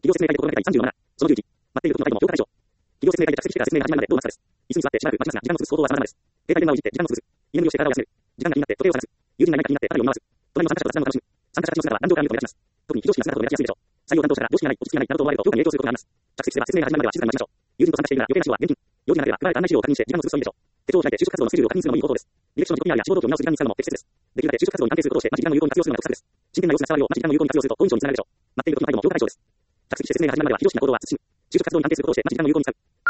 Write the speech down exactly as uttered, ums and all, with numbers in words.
企業説明会で心がけたいさんじゅうのなな、そのじゅういち、待っていることの間も評価対象。企業説明会で着席してから説明が始まるまでどう待つかです。椅子に座ってしばらく待ちますが、時間の潰す行動は様々です。携帯電話をいじって時間を潰す。居眠りをして体を休める。時間が気になって時計を探す。友人がいないか気になって肩を回す。隣の参加者と雑談を楽しむ。参加者たちの姿は男女間にと目立ちます。特に非常識な姿ほど目立ちやすいでしょう。採用担当者から常識がない、落ち着きがないなどと思われると評価に影響することがあります。着席すれば説明が始まるまでは静かに待ちましょう。友人と参加しているなら余計な人は厳禁。用事がなければ配られた案内資料を確認して時間を潰すといいでしょう。手帳を開いて就職活動のスケジュールを確認するのもいい方法です。履歴書の自己 ピーアール や志望動機を見直す時間に使うのも適切です。できるだけ就職活動に関係することをして、待ち時間の有効に活用するのが得策です。真剣な様子が伝わるよう、待ち時間の有効に活用すると好印象につながるでしょう。待っている時の態度も評価対象です。着席して説明が始まるまでは非常識な行動は慎む。就職活動に関係することをして、待ち時間の有効に使う。